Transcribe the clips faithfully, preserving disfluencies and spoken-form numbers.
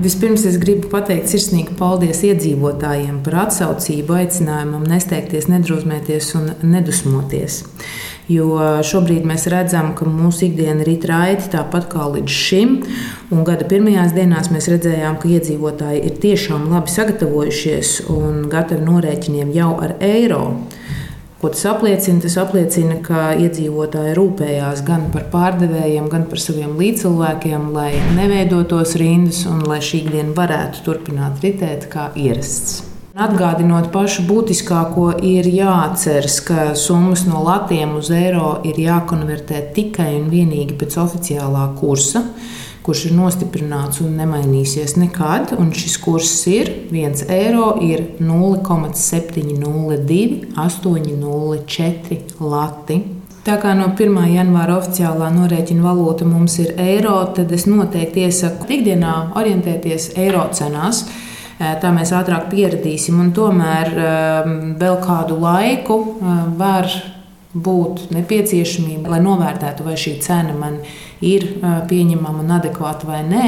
Vispirms es gribu pateikt sirsnīgu paldies iedzīvotājiem par atsaucību, aicinājumam nesteigties, nedrūzmēties un nedusmoties. Jo šobrīd mēs redzam, ka mūsu ikdiena rit raiti tāpat kā līdz šim. Un gada pirmajās dienās mēs redzējām, ka iedzīvotāji ir tiešām labi sagatavojušies un gatavi norēķiniem jau ar eiro. Ko tas apliecina? Tas apliecina, ka iedzīvotāji rūpējās gan par pārdevējiem, gan par saviem līdzcilvēkiem, lai neveidotos rindas un lai šī ikdiena varētu turpināt ritēt kā ierasts. Atgādinot pašu būtiskāko, ir jāatceras, ka summas no latiem uz eiro ir jākonvertē tikai un vienīgi pēc oficiālā kursa, kurš ir nostiprināts un nemainīsies nekad. Un šis kurs ir viens eiro, ir nulle komats septiņi nulle divi astoņi nulle četri lati. Tā kā no pirmā janvāra oficiālā norēķina valūta mums ir eiro, tad es noteikti iesaku ikdienā orientēties eiro cenās. Tā mēs ātrāk pieradīsim, un tomēr vēl kādu laiku var būt nepieciešamība, lai novērtētu, vai šī cena man ir pieņemama un adekvāta vai nē.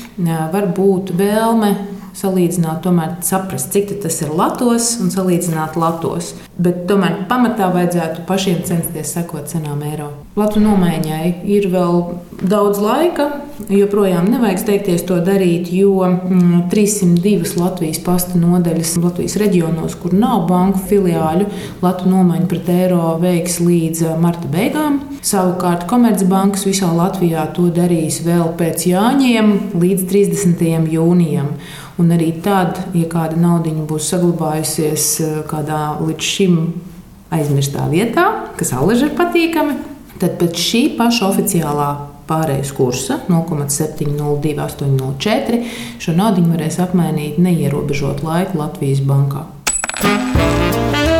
Var būt vēlme salīdzināt, tomēr saprast, cik tas ir latos un salīdzināt latos. Bet tomēr pamatā vajadzētu pašiem censties sekot cenām eiro. Latu nomaiņai ir vēl daudz laika, joprojām nevajag steigties to darīt, jo trīssimt divas Latvijas pasta nodaļas Latvijas reģionos, kur nav banku filiāļu, latu nomaiņu pret eiro veiks līdz marta beigām. Savukārt Komercbankas visā Latvijā to darīs vēl pēc Jāņiem līdz trīsdesmitajam jūnijam. Un arī tad, ja kāda naudiņa būs saglabājusies kādā līdz šim aizmirstā vietā, kas allaž ir patīkami, tad pēc šī paša oficiālā pārejas kursa nulle komats septiņi nulle divi astoņi nulle četri šo naudiņu varēs apmainīt neierobežot laiku Latvijas bankā.